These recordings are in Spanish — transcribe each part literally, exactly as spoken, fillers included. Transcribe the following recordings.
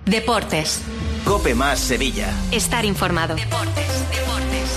Deportes. COPE más Sevilla. Estar informado. Deportes, deportes.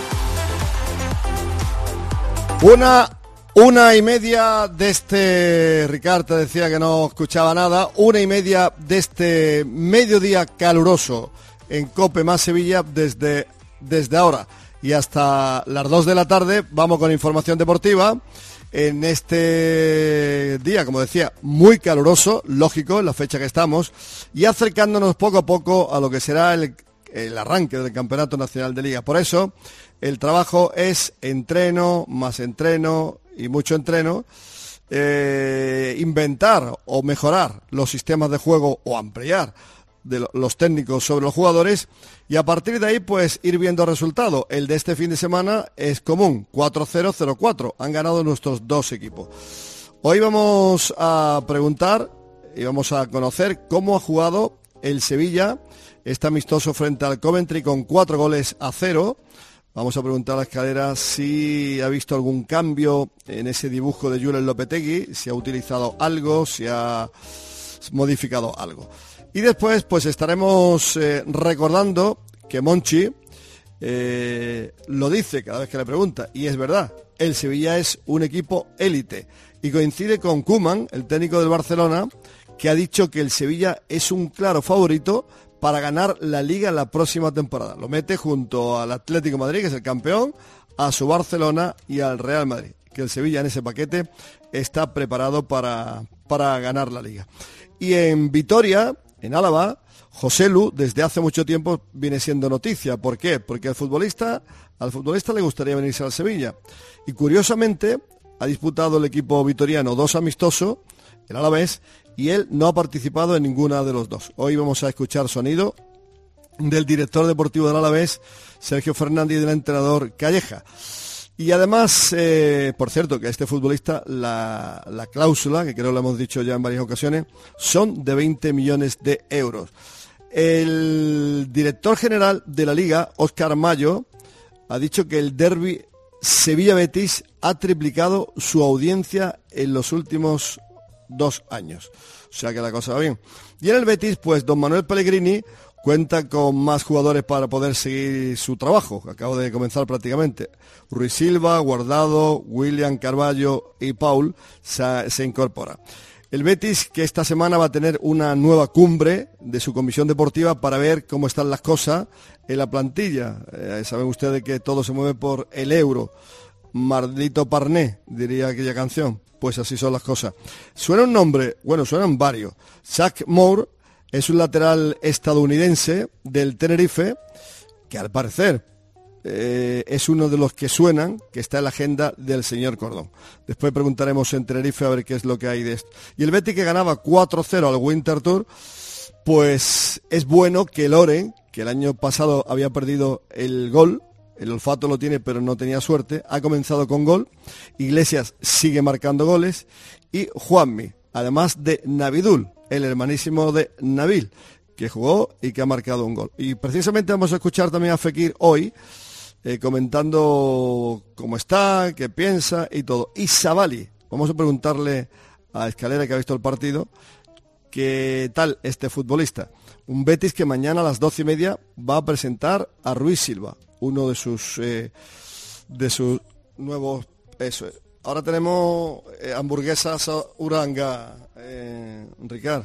Una, una y media de este... Ricard te decía que no escuchaba nada. Una y media de este mediodía caluroso en COPE más Sevilla desde, desde ahora y hasta las dos de la tarde. Vamos con información deportiva. En este día, como decía, muy caluroso, lógico, en la fecha que estamos, y acercándonos poco a poco a lo que será el, el arranque del Campeonato Nacional de Liga. Por eso, el trabajo es entreno, más entreno y mucho entreno, eh, inventar o mejorar los sistemas de juego o ampliar de los técnicos sobre los jugadores, y a partir de ahí pues ir viendo resultados. El de este fin de semana es común, cuatro cero cero cuatro, han ganado nuestros dos equipos. Hoy vamos a preguntar y vamos a conocer cómo ha jugado el Sevilla este amistoso frente al Coventry con cuatro goles a cero. Vamos a preguntar a la escalera si ha visto algún cambio en ese dibujo de Julen Lopetegui, si ha utilizado algo, si ha modificado algo. Y después pues estaremos eh, recordando que Monchi eh, lo dice cada vez que le pregunta, y es verdad, el Sevilla es un equipo élite, y coincide con Koeman, el técnico del Barcelona, que ha dicho que el Sevilla es un claro favorito para ganar la Liga la próxima temporada. Lo mete junto al Atlético de Madrid, que es el campeón, a su Barcelona y al Real Madrid, que el Sevilla en ese paquete está preparado para, para ganar la Liga. Y en Vitoria, en Álava, José Lu desde hace mucho tiempo viene siendo noticia. ¿Por qué? Porque al futbolista, al futbolista le gustaría venirse al Sevilla. Y curiosamente ha disputado el equipo vitoriano dos amistosos, el Alavés, y él no ha participado en ninguna de los dos. Hoy vamos a escuchar sonido del director deportivo del Alavés, Sergio Fernández, y del entrenador Calleja. Y además, eh, por cierto, que a este futbolista la, la cláusula, que creo que lo hemos dicho ya en varias ocasiones, son de veinte millones de euros. El director general de la Liga, Óscar Mayo, ha dicho que el derbi Sevilla-Betis ha triplicado su audiencia en los últimos dos años. O sea que la cosa va bien. Y en el Betis, pues don Manuel Pellegrini cuenta con más jugadores para poder seguir su trabajo, que acabo de comenzar prácticamente. Ruiz Silva, Guardado, William Carballo y Paul se, se incorpora. El Betis, que esta semana va a tener una nueva cumbre de su comisión deportiva para ver cómo están las cosas en la plantilla. Eh, saben ustedes que todo se mueve por el euro. Maldito Parné, diría aquella canción. Pues así son las cosas. Suena un nombre, bueno, suenan varios. Zach Moore es un lateral estadounidense del Tenerife, que al parecer eh, es uno de los que suenan, que está en la agenda del señor Cordón. Después preguntaremos en Tenerife a ver qué es lo que hay de esto. Y el Betis, que ganaba cuatro cero al Winter Tour, pues es bueno que Loren, que el año pasado había perdido el gol, el olfato lo tiene pero no tenía suerte, ha comenzado con gol. Iglesias sigue marcando goles, y Juanmi, además de Navidul, el hermanísimo de Nabil, que jugó y que ha marcado un gol. Y precisamente vamos a escuchar también a Fekir hoy, eh, comentando cómo está, qué piensa y todo. Y Savali, vamos a preguntarle a Escalera, que ha visto el partido, qué tal este futbolista. Un Betis que mañana a las doce y media va a presentar a Ruiz Silva, uno de sus eh, de sus nuevos... Eso es. Ahora tenemos eh, hamburguesas Uranga, eh, Ricard.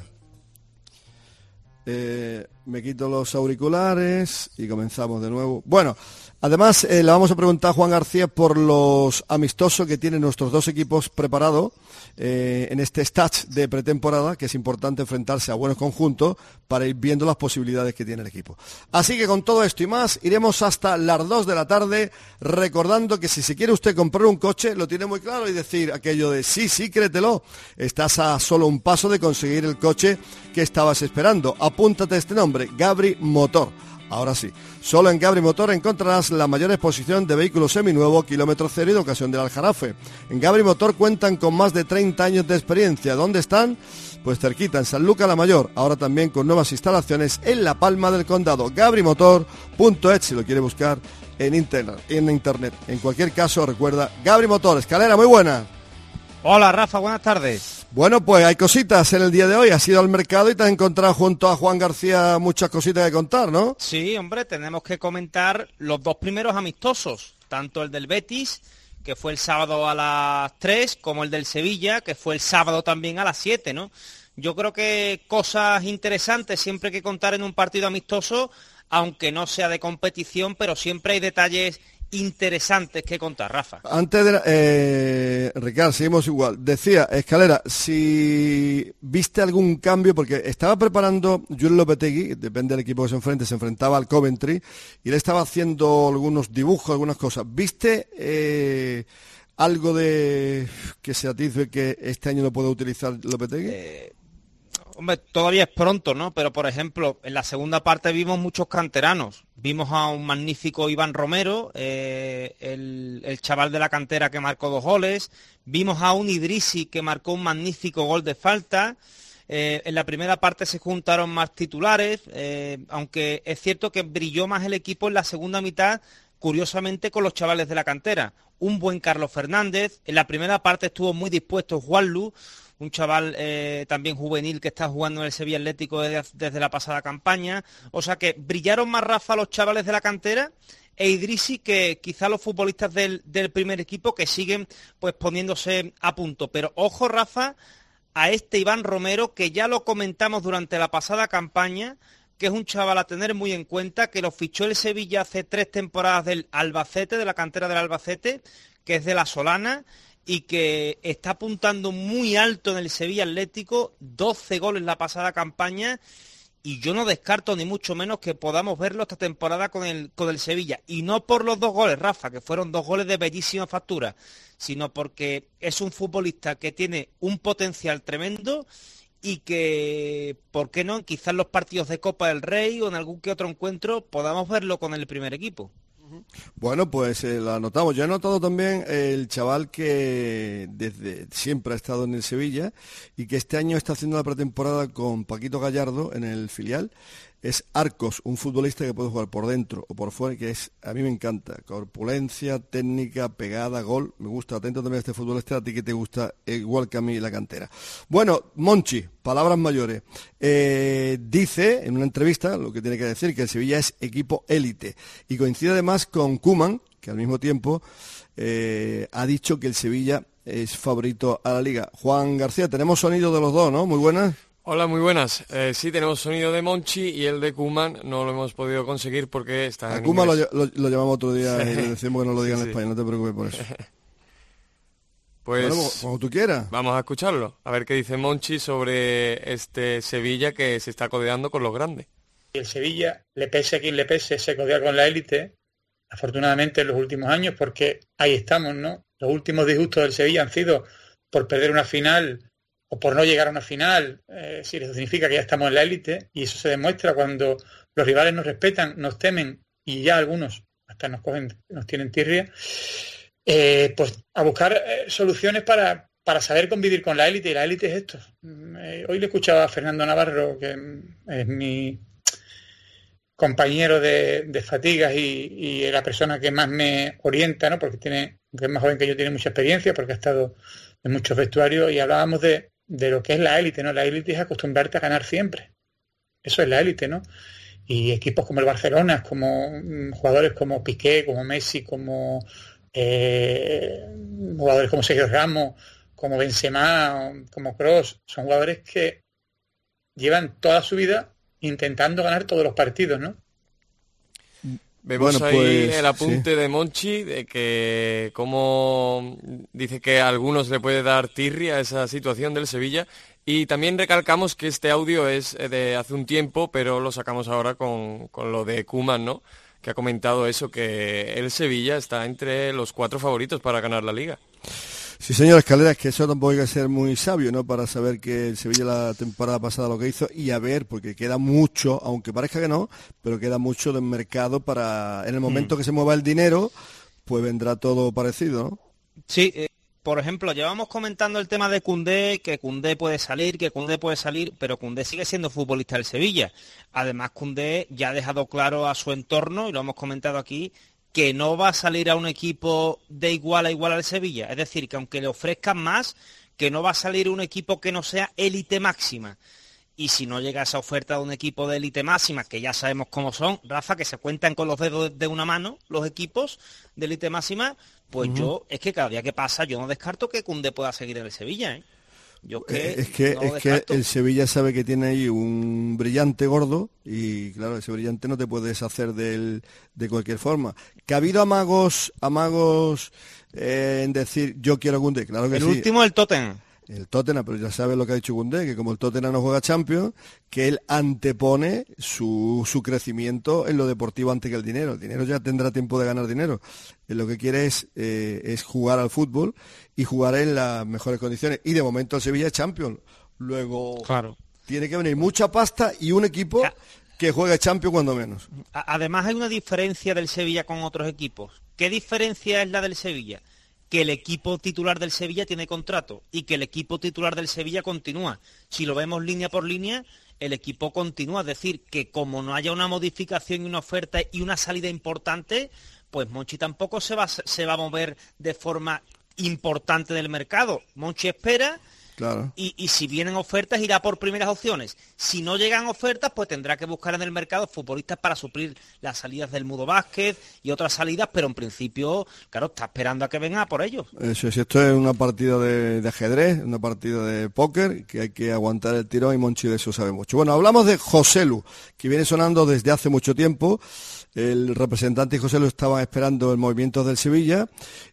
Eh, me quito los auriculares y comenzamos de nuevo. Bueno, además eh, le vamos a preguntar a Juan García por los amistosos que tienen nuestros dos equipos preparados eh, en este stage de pretemporada, que es importante enfrentarse a buenos conjuntos para ir viendo las posibilidades que tiene el equipo. Así que con todo esto y más, iremos hasta las dos de la tarde, recordando que si se quiere usted comprar un coche, lo tiene muy claro y decir aquello de sí, sí, créetelo. Estás a solo un paso de conseguir el coche que estabas esperando. Apúntate este nombre, Gabri Motor. Ahora sí, solo en Gabri Motor encontrarás la mayor exposición de vehículos seminuevos, kilómetro cero y de ocasión del Aljarafe. En Gabri Motor cuentan con más de treinta años de experiencia. ¿Dónde están? Pues cerquita, en Sanlúcar la Mayor. Ahora también con nuevas instalaciones en La Palma del Condado. Gabri Motor punto es si lo quiere buscar en internet. En internet. En cualquier caso, recuerda, Gabri Motor. Escalera, muy buena. Hola Rafa, buenas tardes. Bueno, pues hay cositas en el día de hoy. Has ido al mercado y te has encontrado junto a Juan García muchas cositas que contar, ¿no? Sí, hombre, tenemos que comentar los dos primeros amistosos, tanto el del Betis, que fue el sábado a las tres, como el del Sevilla, que fue el sábado también a las siete, ¿no? Yo creo que cosas interesantes siempre hay que contar en un partido amistoso, aunque no sea de competición, pero siempre hay detalles interesantes que contar, Rafa. Antes de... Eh, Ricardo, seguimos igual. Decía, Escalera, si viste algún cambio, porque estaba preparando Julen Lopetegui, depende del equipo que se enfrente, se enfrentaba al Coventry, y le estaba haciendo algunos dibujos, algunas cosas. ¿Viste eh, algo de que se atisbe que este año no puede utilizar Lopetegui? Eh... Hombre, todavía es pronto, ¿no? Pero, por ejemplo, en la segunda parte vimos muchos canteranos. Vimos a un magnífico Iván Romero, eh, el, el chaval de la cantera que marcó dos goles. Vimos a un Idrissi que marcó un magnífico gol de falta. Eh, en la primera parte se juntaron más titulares, eh, aunque es cierto que brilló más el equipo en la segunda mitad, curiosamente con los chavales de la cantera. Un buen Carlos Fernández. En la primera parte estuvo muy dispuesto Juanlu, un chaval eh, también juvenil que está jugando en el Sevilla Atlético desde, desde la pasada campaña. O sea que brillaron más, Rafa, los chavales de la cantera e Idrissi que quizá los futbolistas del, del primer equipo, que siguen pues poniéndose a punto. Pero ojo, Rafa, a este Iván Romero, que ya lo comentamos durante la pasada campaña, que es un chaval a tener muy en cuenta, que lo fichó el Sevilla hace tres temporadas del Albacete, de la cantera del Albacete, que es de la Solana, y que está apuntando muy alto en el Sevilla Atlético, doce goles la pasada campaña, y yo no descarto ni mucho menos que podamos verlo esta temporada con el, con el Sevilla. Y no por los dos goles, Rafa, que fueron dos goles de bellísima factura, sino porque es un futbolista que tiene un potencial tremendo y que, ¿por qué no?, quizás en los partidos de Copa del Rey o en algún que otro encuentro podamos verlo con el primer equipo. Bueno, pues eh, lo anotamos. Yo he notado también el chaval que desde siempre ha estado en el Sevilla y que este año está haciendo la pretemporada con Paquito Gallardo en el filial. Es Arcos, un futbolista que puede jugar por dentro o por fuera, que es, a mí me encanta. Corpulencia, técnica, pegada, gol. Me gusta. Atento también a este futbolista, a ti que te gusta, igual que a mí, la cantera. Bueno, Monchi, palabras mayores. Eh, dice en una entrevista, lo que tiene que decir, que el Sevilla es equipo élite. Y coincide además con Koeman, que al mismo tiempo eh, ha dicho que el Sevilla es favorito a la Liga. Juan García, tenemos sonido de los dos, ¿no? Muy buenas. Hola, muy buenas. Eh, sí, tenemos sonido de Monchi y el de Koeman no lo hemos podido conseguir porque está en A Koeman inglés. lo, lo, lo llamamos otro día Sí. y le decimos que no lo diga Sí, en sí. español, no te preocupes por eso. Pues Bueno, como tú quieras. vamos a escucharlo, a ver qué dice Monchi sobre este Sevilla que se está codeando con los grandes. Y el Sevilla, le pese a quien le pese, se codea con la élite, afortunadamente en los últimos años, porque ahí estamos, ¿no? Los últimos disgustos del Sevilla han sido por perder una final o por no llegar a una final, eh, si eso significa que ya estamos en la élite, y eso se demuestra cuando los rivales nos respetan, nos temen, y ya algunos hasta nos cogen, nos tienen tirria, eh, pues a buscar eh, soluciones para, para saber convivir con la élite, y la élite es esto. Eh, hoy le escuchaba a Fernando Navarro, que es mi compañero de, de fatigas y, y la persona que más me orienta, ¿no? Porque tiene, que es más joven que yo, tiene mucha experiencia, porque ha estado en muchos vestuarios, y hablábamos de, de lo que es la élite, ¿no? La élite es acostumbrarte a ganar siempre. Eso es la élite, ¿no? Y equipos como el Barcelona, como mm, jugadores como Piqué, como Messi, como eh, jugadores como Sergio Ramos, como Benzema, como Kroos, son jugadores que llevan toda su vida intentando ganar todos los partidos, ¿no? Vemos Bueno, ahí pues, el apunte sí. de Monchi, de que como dice que a algunos le puede dar tirria esa situación del Sevilla, y también recalcamos que este audio es de hace un tiempo, pero lo sacamos ahora con, con lo de Koeman, ¿no? Que ha comentado eso, que el Sevilla está entre los cuatro favoritos para ganar la Liga. Sí, señor Escalera, es que eso tampoco hay que ser muy sabio, ¿no? Para saber que el Sevilla la temporada pasada lo que hizo, y a ver, porque queda mucho, aunque parezca que no, pero queda mucho del mercado para, en el momento mm. que se mueva el dinero, pues vendrá todo parecido, ¿no? Sí, eh, por ejemplo, llevamos comentando el tema de Koundé, que Koundé puede salir, que Koundé puede salir, pero Koundé sigue siendo futbolista del Sevilla. Además, Koundé ya ha dejado claro a su entorno, y lo hemos comentado aquí, que no va a salir a un equipo de igual a igual al Sevilla. Es decir, que aunque le ofrezcan más, que no va a salir un equipo que no sea élite máxima. Y si no llega esa oferta de un equipo de élite máxima, que ya sabemos cómo son, Rafa, que se cuentan con los dedos de una mano los equipos de élite máxima, pues uh-huh. yo, es que cada día que pasa, yo no descarto que Koundé pueda seguir en el Sevilla, ¿eh? Yo que es que, no es que el Sevilla sabe que tiene ahí un brillante gordo y claro, ese brillante no te puedes deshacer de él de cualquier forma. ¿Que ha habido amagos amagos eh, en decir yo quiero a Koundé? Claro que el sí. El último el Tottenham. El Tottenham, pero ya sabes lo que ha dicho Koundé, que como el Tottenham no juega Champions, que él antepone su, su crecimiento en lo deportivo antes que el dinero. El dinero ya tendrá tiempo de ganar dinero. Él lo que quiere es, eh, es jugar al fútbol y jugar en las mejores condiciones. Y de momento el Sevilla es Champions. Luego claro. tiene que venir mucha pasta y un equipo que juegue Champions cuando menos. Además hay una diferencia del Sevilla con otros equipos. ¿Qué diferencia es la del Sevilla? Que el equipo titular del Sevilla tiene contrato y que el equipo titular del Sevilla continúa. Si lo vemos línea por línea, el equipo continúa. Es decir, que como no haya una modificación y una oferta y una salida importante, pues Monchi tampoco se va, se va a mover de forma importante del mercado. Monchi espera... Claro. Y, y si vienen ofertas, irá por primeras opciones. Si no llegan ofertas, pues tendrá que buscar en el mercado futbolistas para suplir las salidas del Mudo Vázquez y otras salidas, pero en principio, claro, está esperando a que venga por ellos. Eso es, esto es una partida de, de ajedrez, una partida de póker, que hay que aguantar el tirón y Monchi de eso sabe mucho. Bueno, hablamos de Joselu, que viene sonando desde hace mucho tiempo. El representante y Joselu estaban esperando el movimiento del Sevilla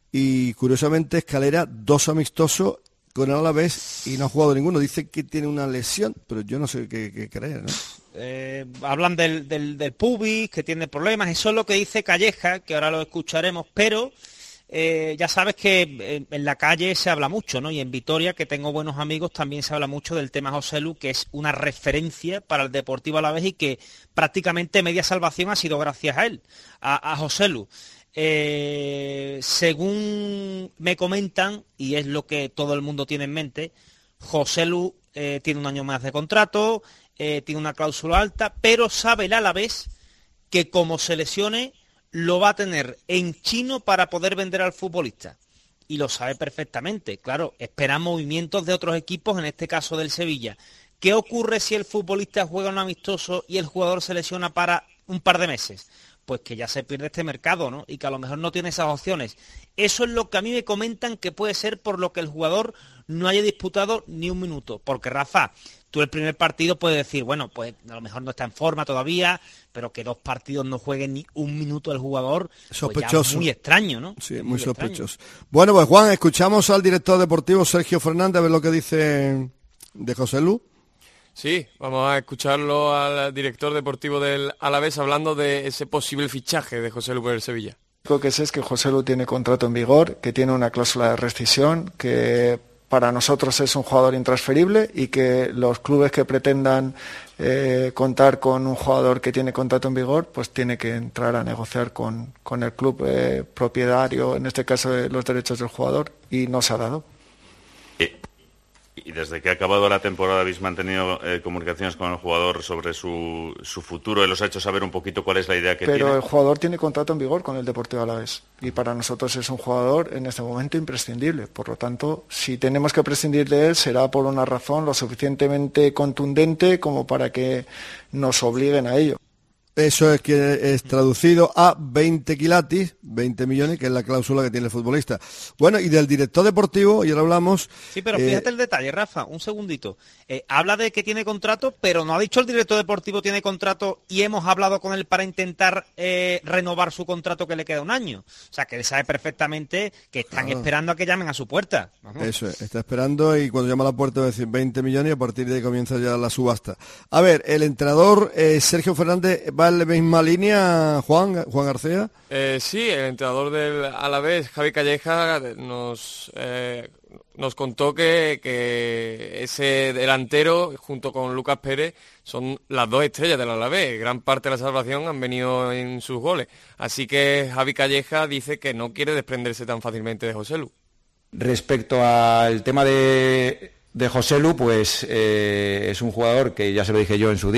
y, curiosamente, Escalera, dos amistosos con el Alavés y no ha jugado ninguno. Dice que tiene una lesión, pero yo no sé qué, qué creer, ¿no? Eh, hablan del, del, del pubis, que tiene problemas, eso es lo que dice Calleja, que ahora lo escucharemos, pero eh, ya sabes que en la calle se habla mucho, ¿no? Y en Vitoria, que tengo buenos amigos, también se habla mucho del tema Joselu, que es una referencia para el Deportivo Alavés y que prácticamente media salvación ha sido gracias a él, a, a Joselu. Eh, según me comentan, y es lo que todo el mundo tiene en mente, Joselu eh, tiene un año más de contrato, eh, tiene una cláusula alta, pero sabe el Alavés que como se lesione lo va a tener en chino para poder vender al futbolista. Y lo sabe perfectamente. Claro, esperan movimientos de otros equipos, en este caso del Sevilla. ¿Qué ocurre si el futbolista juega un amistoso y el jugador se lesiona para un par de meses? Pues que ya se pierde este mercado, ¿no? Y que a lo mejor no tiene esas opciones. Eso es lo que a mí me comentan que puede ser por lo que el jugador no haya disputado ni un minuto. Porque, Rafa, tú el primer partido puedes decir, bueno, pues a lo mejor no está en forma todavía, pero que dos partidos no jueguen ni un minuto el jugador, sospechoso. Pues ya muy extraño, ¿no? Sí, muy, muy sospechoso. Extraño. Bueno, pues Juan, escuchamos al director deportivo Sergio Fernández a ver lo que dice de Joselu. Sí, vamos a escucharlo al director deportivo del Alavés hablando de ese posible fichaje de Joselu por el Sevilla. Lo que sé es que Joselu tiene contrato en vigor, que tiene una cláusula de rescisión, que para nosotros es un jugador intransferible y que los clubes que pretendan eh, contar con un jugador que tiene contrato en vigor, pues tiene que entrar a negociar con, con el club eh, propietario, en este caso de los derechos del jugador, y no se ha dado. Eh. ¿Y desde que ha acabado la temporada habéis mantenido eh, comunicaciones con el jugador sobre su, su futuro y los ha hecho saber un poquito cuál es la idea que Pero tiene? Pero el jugador tiene contrato en vigor con el Deportivo Alavés y para nosotros es un jugador en este momento imprescindible. Por lo tanto, si tenemos que prescindir de él será por una razón lo suficientemente contundente como para que nos obliguen a ello. Eso es que es traducido a veinte quilatis, veinte millones, que es la cláusula que tiene el futbolista. Bueno, y del director deportivo, y ahora hablamos... Sí, pero fíjate eh, el detalle, Rafa, un segundito. Eh, habla de que tiene contrato, pero no ha dicho el director deportivo tiene contrato y hemos hablado con él para intentar eh, renovar su contrato que le queda un año. O sea, que él sabe perfectamente que están ah. esperando a que llamen a su puerta. Vamos. Eso es, está esperando y cuando llama a la puerta va a decir veinte millones y a partir de ahí comienza ya la subasta. A ver, el entrenador eh, Sergio Fernández va en la misma línea, Juan, Juan García. Eh, sí, el entrenador del Alavés, Javi Calleja, nos... Eh, nos contó que, que ese delantero, junto con Lucas Pérez, son las dos estrellas del Alavés. Gran parte de la salvación han venido en sus goles. Así que Javi Calleja dice que no quiere desprenderse tan fácilmente de Joselu. Respecto al tema de, de Joselu, pues eh, es un jugador que ya se lo dije yo en su día,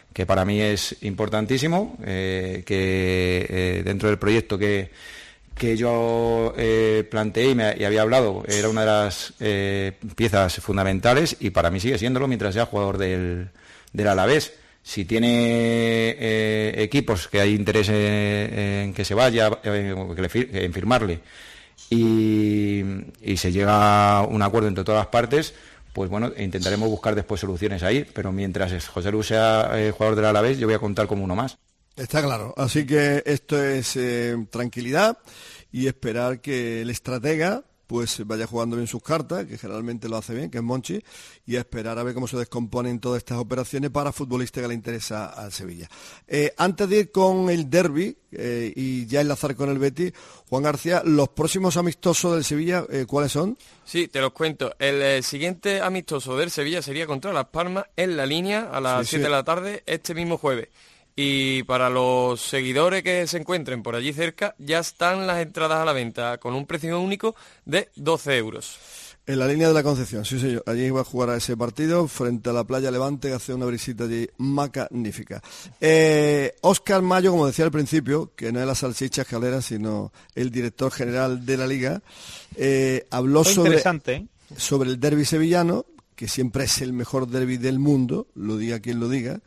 que para mí es importantísimo, eh, que eh, dentro del proyecto que, que yo eh, planteé y, me, y había hablado, era una de las eh, piezas fundamentales y para mí sigue siéndolo mientras sea jugador del, del Alavés. Si tiene eh, equipos que hay interés en, en que se vaya, eh, que le fir- en firmarle, y, y se llega a un acuerdo entre todas las partes, pues bueno, intentaremos buscar después soluciones ahí, pero mientras José Lu sea eh, jugador del Alavés, yo voy a contar como uno más. Está claro, así que esto es eh, tranquilidad y esperar que el estratega pues vaya jugando bien sus cartas, que generalmente lo hace bien, que es Monchi, y a esperar a ver cómo se descomponen todas estas operaciones para futbolistas que le interesa al Sevilla. Eh, antes de ir con el derbi eh, y ya enlazar con el Betis, Juan García, los próximos amistosos del Sevilla, eh, ¿cuáles son? Sí, te los cuento. El eh, siguiente amistoso del Sevilla sería contra Las Palmas en La Línea a las Sí, siete sí. de la tarde este mismo jueves. Y para los seguidores que se encuentren por allí cerca, ya están las entradas a la venta con un precio único de doce euros. En la Línea de la Concepción, sí señor. Allí va a jugar a ese partido frente a la Playa Levante, que hace una brisita allí magnífica. Eh, Óscar Mayo, como decía al principio, que no es la salchicha escalera, sino el director general de la Liga, eh, habló Fue sobre, interesante, ¿eh? sobre el derbi sevillano, que siempre es el mejor derbi del mundo, lo diga quien lo diga.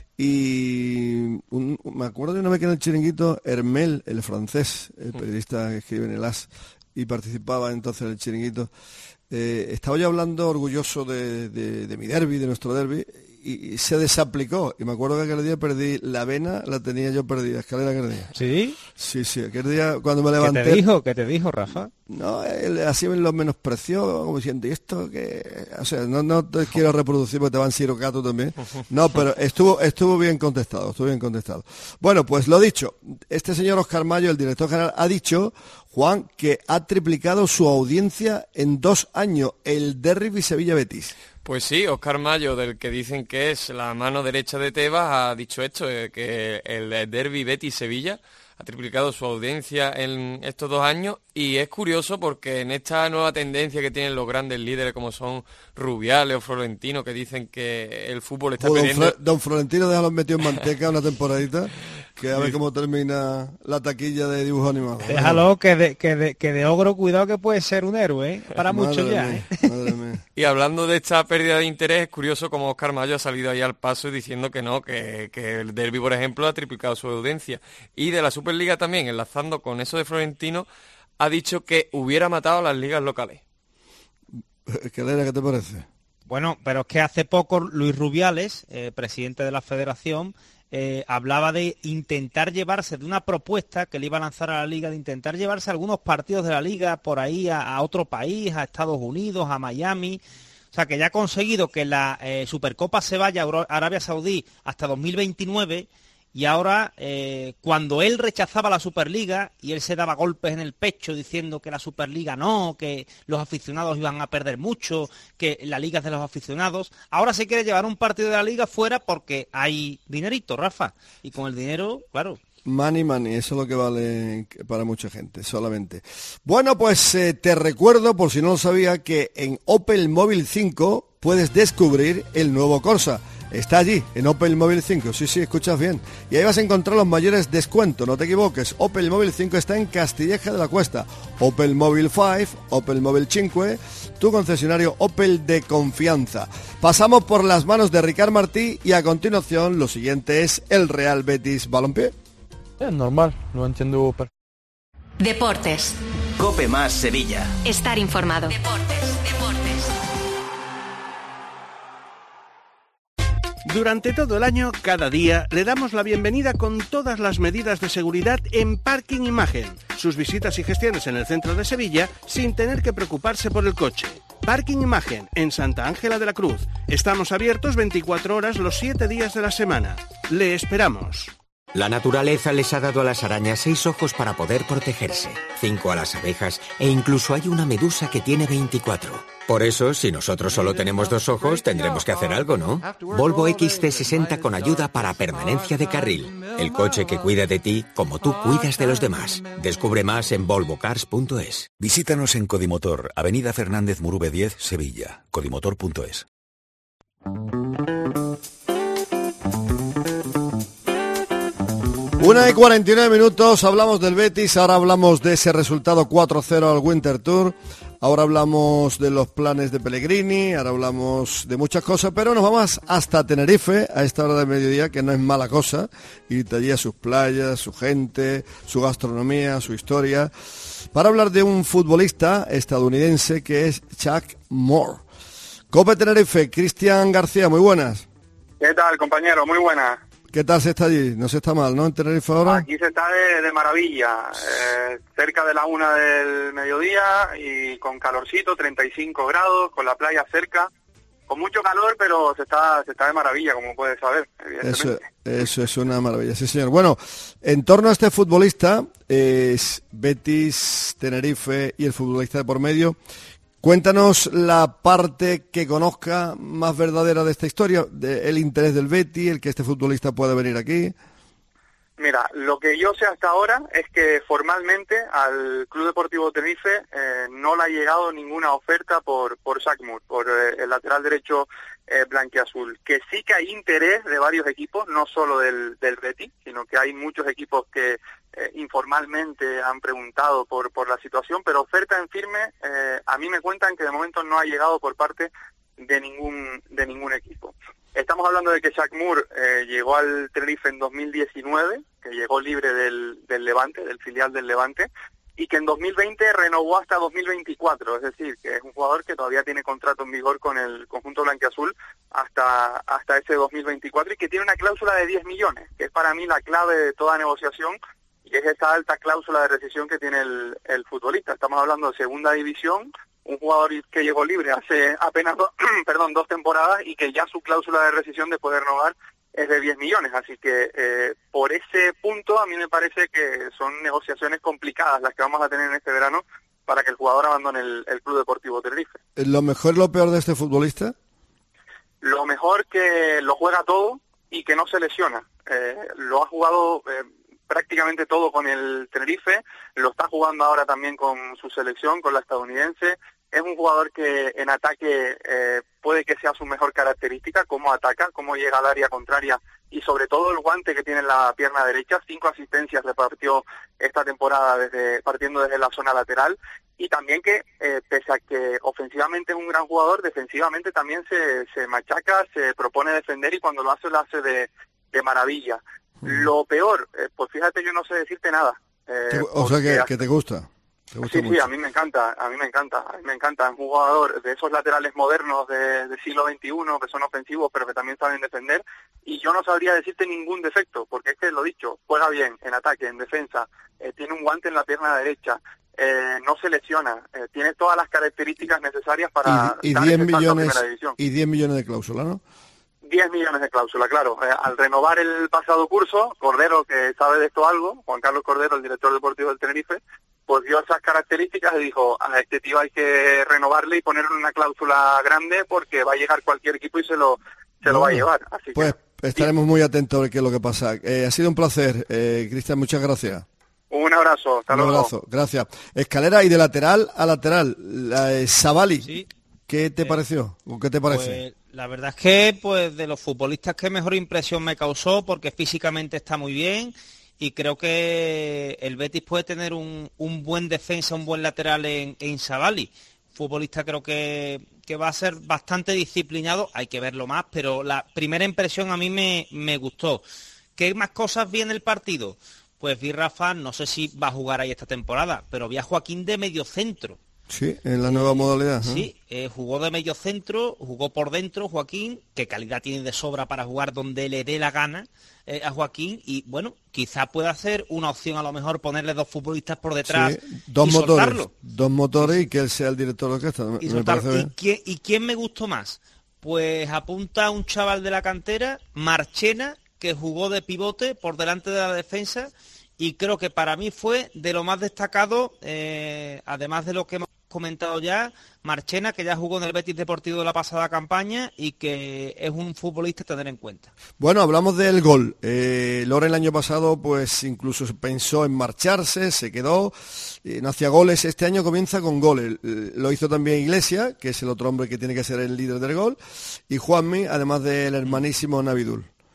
Y un, me acuerdo de una vez que en el Chiringuito, Hermel, el francés, el periodista que escribe en el As, y participaba entonces en el Chiringuito, eh, estaba yo hablando orgulloso de, de, de mi derbi, de nuestro derbi, y, y se desaplicó. Y me acuerdo que aquel día perdí la vena, la tenía yo perdida, escalera aquel día. ¿Sí? Sí, sí, aquel día cuando me ¿Qué levanté... te dijo? ¿Qué te dijo, Rafa? No, él así me lo menospreció, como diciendo, ¿y esto qué? O sea, no, no te quiero reproducir porque te van sirocato también. No, pero estuvo estuvo bien contestado, estuvo bien contestado. Bueno, pues lo dicho, este señor Óscar Mayo, el director general, ha dicho, Juan, que ha triplicado su audiencia en dos años, el derbi Sevilla-Betis. Pues sí, Óscar Mayo, del que dicen que es la mano derecha de Tebas, ha dicho esto, eh, que el derbi Betis-Sevilla ha triplicado su audiencia en estos dos años y es curioso porque en esta nueva tendencia que tienen los grandes líderes como son Rubiales o Florentino, que dicen que el fútbol está Oh, don, perdiendo... Fre- don Florentino déjalo metido en manteca una temporadita, que a ver cómo termina la taquilla de dibujo animado. Déjalo, que de, que, de, que de ogro, cuidado que puede ser un héroe, ¿eh? Para muchos Madre ya, mía, ¿eh? madre mía. Y hablando de esta pérdida de interés, es curioso como Óscar Mayo ha salido ahí al paso diciendo que no, que, que el derbi, por ejemplo, ha triplicado su audiencia. Y de la Superliga también, enlazando con eso de Florentino, ha dicho que hubiera matado a las ligas locales. Escalera, ¿qué te parece? Bueno, pero es que hace poco Luis Rubiales, eh, presidente de la Federación, eh, hablaba de intentar llevarse, de una propuesta que le iba a lanzar a la Liga, de intentar llevarse algunos partidos de la Liga por ahí a, a otro país, a Estados Unidos, a Miami. O sea, que ya ha conseguido que la eh, Supercopa se vaya a Arabia Saudí hasta dos mil veintinueve y ahora, eh, cuando él rechazaba la Superliga y él se daba golpes en el pecho diciendo que la Superliga no, que los aficionados iban a perder mucho, que la Liga es de los aficionados, ahora se quiere llevar un partido de la Liga fuera porque hay dinerito, Rafa, y con el dinero, claro... Money, money, eso es lo que vale para mucha gente, solamente. Bueno, pues eh, te recuerdo, por si no lo sabía, que en Opel Móvil cinco puedes descubrir el nuevo Corsa. Está allí, en Opel Móvil cinco, sí, sí, escuchas bien. Y ahí vas a encontrar los mayores descuentos, no te equivoques. Opel Móvil cinco está en Castilleja de la Cuesta. Opel Móvil cinco, Opel Móvil cinco, tu concesionario Opel de confianza. Pasamos por las manos de Ricard Martí y a continuación lo siguiente es el Real Betis Balompié. Es normal, no entiendo. Deportes. Cope más Sevilla. Estar informado. Deportes, deportes. Durante todo el año, cada día, le damos la bienvenida con todas las medidas de seguridad en Parking Imagen. Sus visitas y gestiones en el centro de Sevilla sin tener que preocuparse por el coche. Parking Imagen, en Santa Ángela de la Cruz. Estamos abiertos veinticuatro horas los siete días de la semana. Le esperamos. La naturaleza les ha dado a las arañas seis ojos para poder protegerse, cinco a las abejas e incluso hay una medusa que tiene veinticuatro. Por eso, si nosotros solo tenemos dos ojos, tendremos que hacer algo, ¿no? Volvo X C sesenta con ayuda para permanencia de carril. El coche que cuida de ti como tú cuidas de los demás. Descubre más en volvo cars punto es. Visítanos en Codimotor, Avenida Fernández Murube diez, Sevilla. codimotor punto es. Una y cuarenta y nueve minutos, hablamos del Betis, ahora hablamos de ese resultado cuatro cero al Winter Tour, ahora hablamos de los planes de Pellegrini, ahora hablamos de muchas cosas, pero nos vamos hasta Tenerife a esta hora de mediodía, que no es mala cosa, irte allí a sus playas, su gente, su gastronomía, su historia, para hablar de un futbolista estadounidense que es Shaq Moore. Cope Tenerife, Cristian García, muy buenas. ¿Qué tal, compañero? Muy buenas. ¿Qué tal se está allí? No se está mal, ¿no? En Tenerife ahora. Aquí se está de, de maravilla, eh, cerca de la una del mediodía y con calorcito, treinta y cinco grados, con la playa cerca, con mucho calor, pero se está se está de maravilla, como puedes saber, evidentemente. Eso, eso es una maravilla, sí señor. Bueno, en torno a este futbolista, es Betis, Tenerife y el futbolista de por medio. Cuéntanos la parte que conozca más verdadera de esta historia, de el interés del Betis, el que este futbolista pueda venir aquí. Mira, lo que yo sé hasta ahora es que formalmente al Club Deportivo Tenerife eh, no le ha llegado ninguna oferta por por Shaq Moore, por eh, el lateral derecho eh, blanquiazul. Que sí que hay interés de varios equipos, no solo del, del Betis, sino que hay muchos equipos que eh, informalmente han preguntado por por la situación, pero oferta en firme, eh, a mí me cuentan que de momento no ha llegado por parte de ningún de ningún equipo. Estamos hablando de que Shaq Moore eh, llegó al Tenerife en dos mil diecinueve, que llegó libre del, del Levante, del filial del Levante, y que en dos mil veinte renovó hasta dos mil veinticuatro, es decir, que es un jugador que todavía tiene contrato en vigor con el conjunto blanquiazul hasta hasta ese dos mil veinticuatro y que tiene una cláusula de diez millones, que es para mí la clave de toda negociación, y es esa alta cláusula de rescisión que tiene el, el futbolista. Estamos hablando de segunda división, un jugador que llegó libre hace apenas do, perdón, dos temporadas y que ya su cláusula de rescisión después de renovar es de diez millones. Así que eh, por ese punto a mí me parece que son negociaciones complicadas las que vamos a tener en este verano para que el jugador abandone el, el Club Deportivo Tenerife. ¿Lo mejor y lo peor de este futbolista? Lo mejor que lo juega todo y que no se lesiona. Eh, lo ha jugado eh, prácticamente todo con el Tenerife, lo está jugando ahora también con su selección, con la estadounidense. Es un jugador que en ataque eh, puede que sea su mejor característica, cómo ataca, cómo llega al área contraria y sobre todo el guante que tiene en la pierna derecha. Cinco asistencias repartió esta temporada desde partiendo desde la zona lateral, y también que eh, pese a que ofensivamente es un gran jugador, defensivamente también se, se machaca, se propone defender y cuando lo hace lo hace de, de maravilla. Mm. Lo peor, eh, pues fíjate, yo no sé decirte nada. Eh, o sea que, que te gusta. Sí, mucho. Sí, a mí me encanta, a mí me encanta, a mí me encanta. Es un jugador de esos laterales modernos de, de siglo veintiuno que son ofensivos pero que también saben defender, y yo no sabría decirte ningún defecto, porque es que lo dicho, juega bien en ataque, en defensa, eh, tiene un guante en la pierna derecha, eh, no se lesiona, eh, tiene todas las características necesarias para y, y dar diez ese salto a millones, primera división. Y diez millones de cláusula, ¿no? diez millones de cláusula, claro. Eh, al renovar el pasado curso, Cordero, que sabe de esto algo, Juan Carlos Cordero, el director deportivo del Tenerife, pues vio esas características y dijo, a este tío hay que renovarle y ponerle una cláusula grande porque va a llegar cualquier equipo y se lo se bueno, lo va a llevar. Así pues que, estaremos sí. muy atentos a ver qué es lo que pasa. Eh, ha sido un placer, eh, Cristian, muchas gracias. Un abrazo, hasta un luego. abrazo, gracias. Escalera, y de lateral a lateral, la, eh, Savali, sí. ¿Qué te eh, pareció? ¿O qué te parece? Pues, la verdad es que pues de los futbolistas que mejor impresión me causó, porque físicamente está muy bien, y creo que el Betis puede tener un, un buen defensa, un buen lateral en, en Savali. Futbolista creo que, que va a ser bastante disciplinado, hay que verlo más, pero la primera impresión a mí me, me gustó. ¿Qué más cosas vi en el partido? Pues vi Rafa, no sé si va a jugar ahí esta temporada, pero vi a Joaquín de mediocentro. Sí, en la nueva modalidad. ¿eh? Sí, eh, jugó de medio centro, jugó por dentro Joaquín, que calidad tiene de sobra para jugar donde le dé la gana eh, a Joaquín, y bueno, quizá pueda ser una opción a lo mejor ponerle dos futbolistas por detrás, sí, dos y motores, soltarlo. Dos motores y que él sea el director de orquesta. Me, y, me parece ¿Y, bien. quién, ¿Y quién me gustó más? Pues apunta a un chaval de la cantera, Marchena, que jugó de pivote por delante de la defensa, y creo que para mí fue de lo más destacado, eh, además de lo que hemos comentado ya, Marchena, que ya jugó en el Betis Deportivo de la pasada campaña y que es un futbolista a tener en cuenta. Bueno, hablamos del gol. Eh, Loren el año pasado pues incluso pensó en marcharse, se quedó, eh, no hacía goles. Este año comienza con goles. Eh, lo hizo también Iglesias, que es el otro hombre que tiene que ser el líder del gol, y Juanmi, además del hermanísimo Navidul.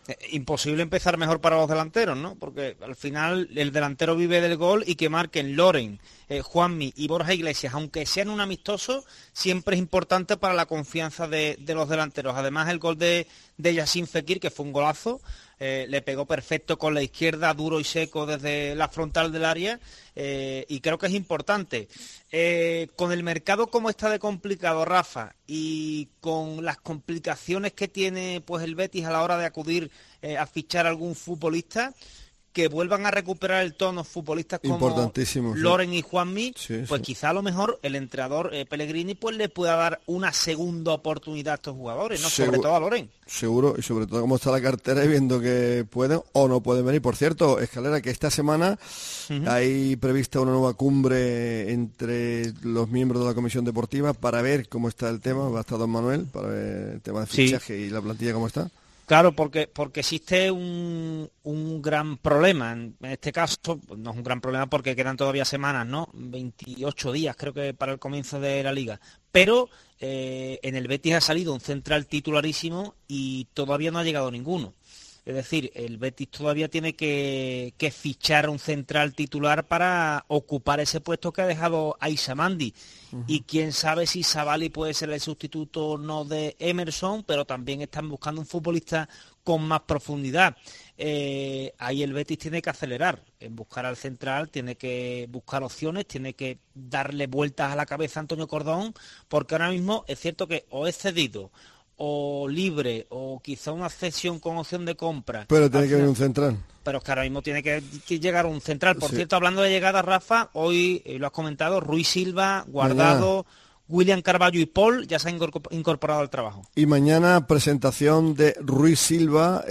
Eh, imposible empezar mejor para los delanteros, ¿no? Porque al final el delantero vive del gol y que marquen Loren, eh, Juanmi y Borja Iglesias, aunque sean un amistoso, siempre es importante para la confianza de, de los delanteros. Además, el gol de, de Yacine Fekir, que fue un golazo, eh, le pegó perfecto con la izquierda, duro y seco desde la frontal del área, eh, y creo que es importante. Eh, con el mercado como está de complicado, Rafa, y con las complicaciones que tiene pues el Betis a la hora de acudir eh, a fichar a algún futbolista, que vuelvan a recuperar el tono futbolistas como Loren sí. y Juanmi, sí, pues sí. quizá a lo mejor el entrenador eh, Pellegrini pues le pueda dar una segunda oportunidad a estos jugadores, no Seguro, sobre todo a Loren. Seguro, y sobre todo cómo está la cartera y viendo que pueden o no pueden venir. Por cierto, Escalera, que esta semana uh-huh. hay prevista una nueva cumbre entre los miembros de la Comisión Deportiva para ver cómo está el tema. Va a estar don Manuel para ver el tema de fichaje sí. y la plantilla cómo está. Claro, porque porque existe un, un gran problema. En este caso, no es un gran problema porque quedan todavía semanas, ¿no? veintiocho días creo que para el comienzo de la Liga. Pero eh, en el Betis ha salido un central titularísimo y todavía no ha llegado ninguno. Es decir, el Betis todavía tiene que, que fichar un central titular para ocupar ese puesto que ha dejado Aissa Mandi. Uh-huh. Y quién sabe si Savali puede ser el sustituto o no de Emerson, pero también están buscando un futbolista con más profundidad. Eh, ahí el Betis tiene que acelerar en buscar al central, tiene que buscar opciones, tiene que darle vueltas a la cabeza a Antonio Cordón, porque ahora mismo es cierto que o es cedido, o libre, o quizá una cesión con opción de compra. Pero tiene que venir un central. Pero es que ahora mismo tiene que, que llegar un central. Por sí. cierto, hablando de llegada, Rafa, hoy eh, lo has comentado, Ruiz Silva, Guardado, mañana. William Carballo y Paul ya se han incorporado al trabajo. Y mañana presentación de Ruiz Silva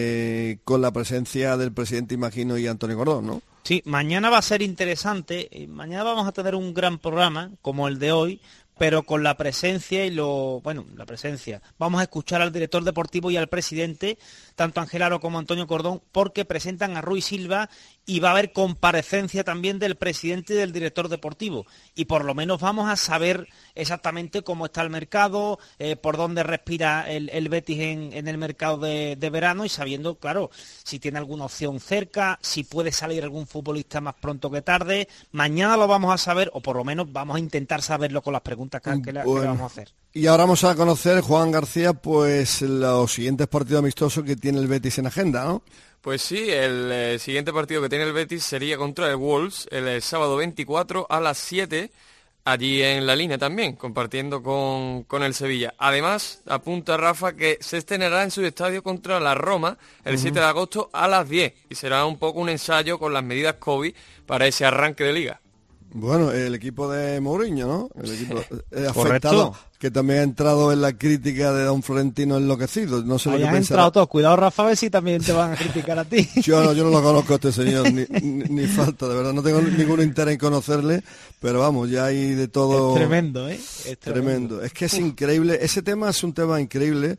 eh, con la presencia del presidente, imagino, y Antonio Cordón, ¿no? Sí, mañana va a ser interesante. Mañana vamos a tener un gran programa como el de hoy, pero con la presencia y lo... Bueno, la presencia. Vamos a escuchar al director deportivo y al presidente, tanto Ángel Aro como Antonio Cordón, porque presentan a Ruiz Silva y va a haber comparecencia también del presidente y del director deportivo. Y por lo menos vamos a saber exactamente cómo está el mercado, eh, por dónde respira el, el Betis en, en el mercado de, de verano y sabiendo, claro, si tiene alguna opción cerca, si puede salir algún futbolista más pronto que tarde. Mañana lo vamos a saber, o por lo menos vamos a intentar saberlo con las preguntas que, que, le, bueno, que le vamos a hacer. Y ahora vamos a conocer, Juan García, pues los siguientes partidos amistosos que tiene el Betis en agenda, ¿no? Pues sí, el eh, siguiente partido que tiene el Betis sería contra el Wolves el, el sábado veinticuatro a las siete, allí en La Línea también, compartiendo con, con el Sevilla. Además, apunta Rafa que se estrenará en su estadio contra la Roma el uh-huh. siete de agosto a las diez y será un poco un ensayo con las medidas COVID para ese arranque de liga. Bueno, el equipo de Mourinho, ¿no? El equipo eh, afectado, que también ha entrado en la crítica de don Florentino enloquecido. No sé lo que han pensará. entrado todos. Cuidado, Rafa, a ver si también te van a criticar a ti. Yo no, yo no lo conozco a este señor, ni, ni, ni falta, de verdad. No tengo ningún interés en conocerle, pero vamos, ya hay de todo. Es tremendo, ¿eh? Es tremendo. tremendo. Es que es increíble. Ese tema es un tema increíble.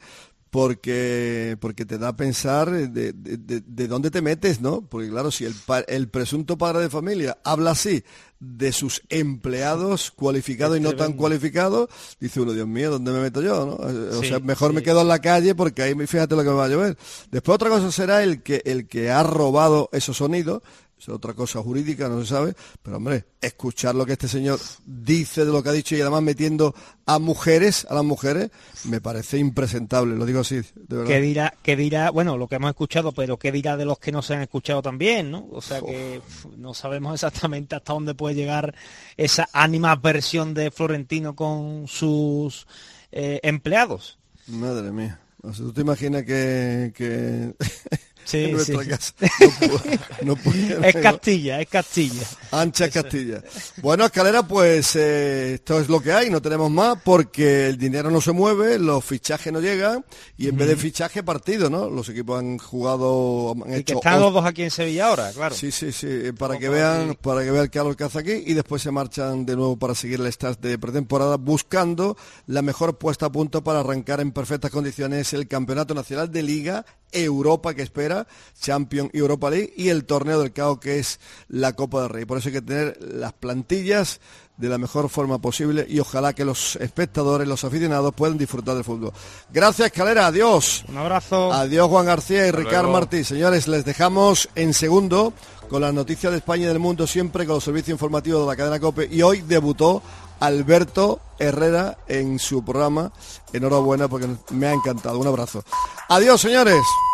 Porque porque te da a pensar de, de, de, de dónde te metes, ¿no? Porque claro, si el, el presunto padre de familia habla así de sus empleados cualificados y no tan cualificados, dice uno, Dios mío, ¿dónde me meto yo, no? O sí, sea, mejor sí. me quedo en la calle porque ahí fíjate lo que me va a llover. Después otra cosa será el que el que ha robado esos sonidos. Es otra cosa jurídica, no se sabe, pero hombre, escuchar lo que este señor dice de lo que ha dicho y además metiendo a mujeres, a las mujeres, me parece impresentable, lo digo así, de verdad. ¿Qué dirá, qué dirá, bueno, lo que hemos escuchado, pero qué dirá de los que no se han escuchado también, ¿no? O sea que uf, no sabemos exactamente hasta dónde puede llegar esa animadversión de Florentino con sus eh, empleados. Madre mía, o sea, ¿tú te imaginas que... que... Sí, en nuestra sí. casa. No puede, no puede, es Castilla, es Castilla. Ancha es Castilla. Bueno, Escalera, pues eh, esto es lo que hay, no tenemos más porque el dinero no se mueve, los fichajes no llegan y en uh-huh. vez de fichaje, partido, ¿no? Los equipos han jugado, han y hecho... que están los dos aquí en Sevilla ahora, claro. Sí, sí, sí, para que vean, para que vean el calor que hace aquí y después se marchan de nuevo para seguir el start de pretemporada buscando la mejor puesta a punto para arrancar en perfectas condiciones el Campeonato Nacional de Liga Europa que espera, Champions y Europa League, y el torneo del C A O, que es la Copa del Rey. Por eso hay que tener las plantillas de la mejor forma posible y ojalá que los espectadores, los aficionados puedan disfrutar del fútbol. Gracias, Calera, adiós. Un abrazo. Adiós, Juan García y Hasta Ricard luego. Martí. Señores, les dejamos en segundo con las noticias de España y del mundo, siempre con los servicios informativos de la cadena COPE, y hoy debutó Alberto Herrera en su programa. Enhorabuena porque me ha encantado. Un abrazo. Adiós, señores.